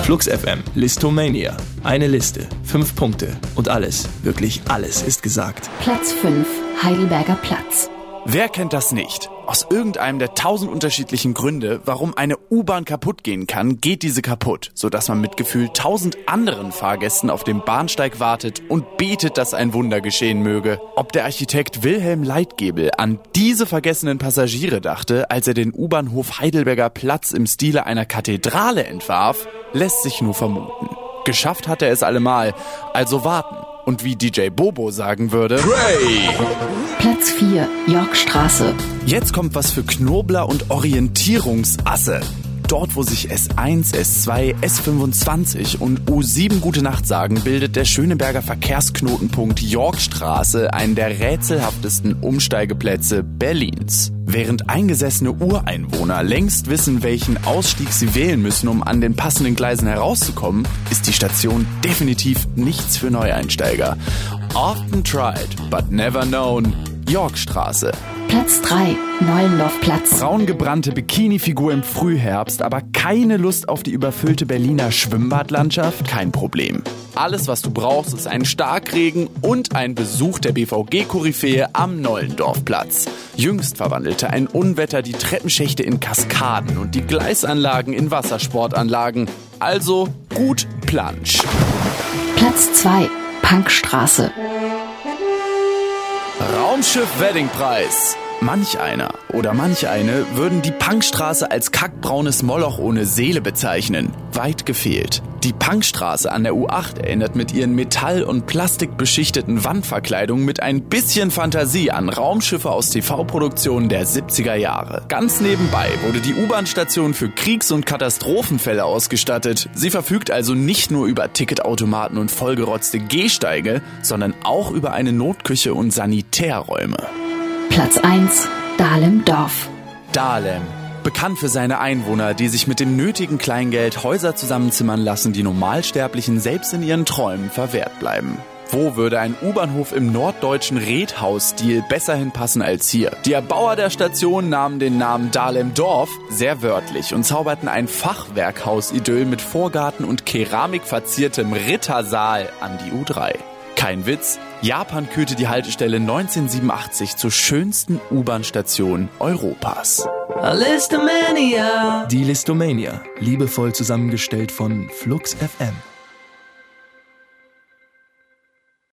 Flux FM, Listomania. Eine Liste, 5 Punkte und alles, wirklich alles ist gesagt. Platz 5, Heidelberger Platz. Wer kennt das nicht? Aus irgendeinem der 1000 unterschiedlichen Gründe, warum eine U-Bahn kaputt gehen kann, geht diese kaputt, sodass man mit gefühlt 1000 anderen Fahrgästen auf dem Bahnsteig wartet und betet, dass ein Wunder geschehen möge. Ob der Architekt Wilhelm Leitgeb an diese vergessenen Passagiere dachte, als er den U-Bahnhof Heidelberger Platz im Stile einer Kathedrale entwarf, lässt sich nur vermuten. Geschafft hat er es allemal, also warten. Und wie DJ Bobo sagen würde, Pray! Platz 4, Yorkstraße. Jetzt kommt was für Knobler und Orientierungsasse. Dort, wo sich S1, S2, S25 und U7 Gute Nacht sagen, bildet der Schöneberger Verkehrsknotenpunkt Yorkstraße einen der rätselhaftesten Umsteigeplätze Berlins. Während eingesessene Ureinwohner längst wissen, welchen Ausstieg sie wählen müssen, um an den passenden Gleisen herauszukommen, ist die Station definitiv nichts für Neueinsteiger. Often tried, but never known. Yorkstraße. Platz 3, Neulendorfplatz. Braungebrannte Bikini-Figur im Frühherbst, aber keine Lust auf die überfüllte Berliner Schwimmbadlandschaft? Kein Problem. Alles, was du brauchst, ist ein Starkregen und ein Besuch der BVG-Koryphäe am Neulendorfplatz. Jüngst verwandelte ein Unwetter die Treppenschächte in Kaskaden und die Gleisanlagen in Wassersportanlagen. Also gut Plansch. Platz 2, Punkstraße. Raumschiff Weddingpreis. Manch einer oder manch eine würden die Punkstraße als kackbraunes Moloch ohne Seele bezeichnen. Weit gefehlt. Die Punkstraße an der U8 erinnert mit ihren metall- und plastikbeschichteten Wandverkleidungen mit ein bisschen Fantasie an Raumschiffe aus TV-Produktionen der 70er Jahre. Ganz nebenbei wurde die U-Bahn-Station für Kriegs- und Katastrophenfälle ausgestattet. Sie verfügt also nicht nur über Ticketautomaten und vollgerotzte Gehsteige, sondern auch über eine Notküche und Sanitärräume. Platz 1, Dahlem-Dorf. Dahlem. Bekannt für seine Einwohner, die sich mit dem nötigen Kleingeld Häuser zusammenzimmern lassen, die Normalsterblichen selbst in ihren Träumen verwehrt bleiben. Wo würde ein U-Bahnhof im norddeutschen Redhausstil besser hinpassen als hier? Die Erbauer der Station nahmen den Namen Dahlem-Dorf sehr wörtlich und zauberten ein Fachwerkhaus-Idyll mit Vorgarten und keramikverziertem Rittersaal an die U3. Kein Witz, Japan kürte die Haltestelle 1987 zur schönsten U-Bahn-Station Europas. Die Listomania, liebevoll zusammengestellt von Flux FM.